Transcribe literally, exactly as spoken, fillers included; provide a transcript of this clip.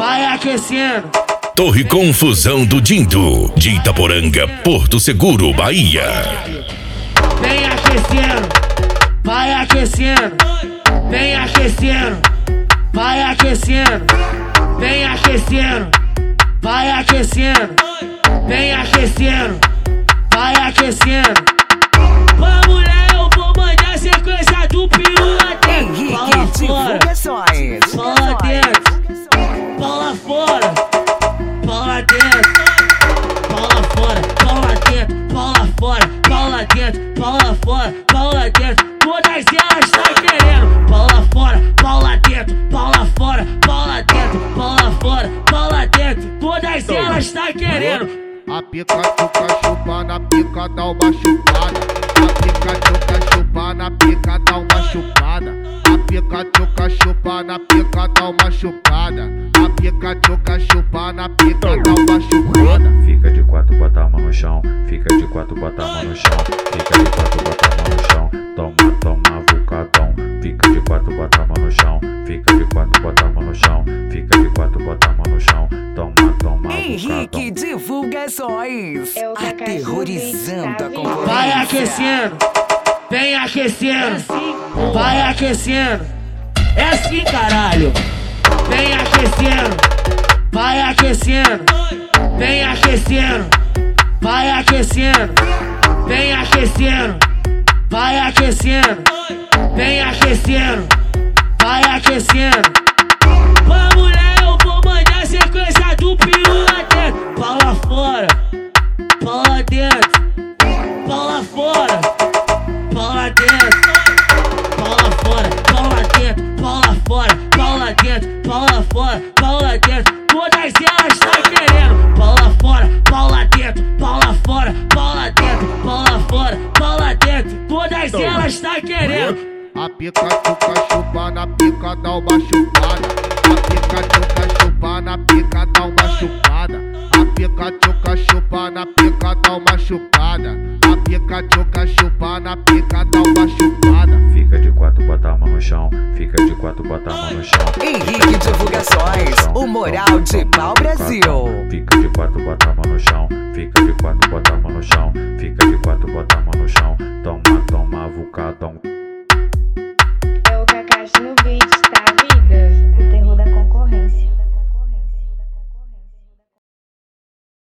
vai aquecendo. Torre Confusão do Dindo, de Itaporanga, Porto Seguro, Bahia. Vem aquecendo, vai aquecendo. Vem aquecendo, vai aquecendo. Vem aquecendo, vai aquecendo. Vem aquecendo, vai aquecendo. Pra mulher eu vou mandar sequência do peru até. Henrique Divulgações. Fala dentro, fala fora. Fala dentro, fala fora. Fala dentro, fala fora. Fala dentro, fala fora. Fala dentro, todas elas tá querendo. Fala fora, fala dentro, fala fora. Fala dentro, fala fora. Fala dentro, todas elas tá querendo. A pica tchuca chupa na pica dá uma chupada. A pica tchuca chupa na pica dá uma chupada. A pica tchuca chupa na pica dá uma chupada. A pica tchuca chupa na pica dá uma chupada. Fica de quatro, bota a mão no chão. Fica de quatro, bota a mão no chão. Fica de quatro, bota a mão no chão. Toma, toma, vulcadão. Fica de quatro, bota a mão no chão. Fica de quatro, bota a mão no chão. Fica de quatro, bota a mão no chão. Toma, toma, Henrique Divulgações. Aterrorizando a concorrência. Vai aquecendo, vem aquecendo. Vai aquecendo. É assim, caralho. Vem aquecendo, vai aquecendo. Vem aquecendo, vai aquecendo. Vem aquecendo, vai aquecendo. Vem aquecendo, vai aquecendo. Pra mulher eu vou mandar sequência do peru até. Fala fora, fala dentro, fala fora. Fala dentro, fala fora. Fala dentro, fala fora. Fala dentro, fala fora. Fala dentro, todas elas tá querendo. Fala fora, fala dentro, fala fora. Fala dentro, fala fora. Fala dentro, todas elas tá querendo. A pica tchuca chupa na pica dá uma chupada. A pica tchuca chupa na pica dá uma chupada. A pica tchuca chupa na pica dá uma chupada. A pica tchuca chupa na pica dá uma chupada. Fica de quatro, bota a mão no chão. Fica de quatro, bota a mão no chão. Henrique Divulgações, o Moral de Pau Brasil. Fica de quatro, bota a mão no chão. Fica de quatro, bota a mão no chão. Fica de quatro, bota a mão no chão. Toma, toma, vulcadão. É o Kakashi no beat.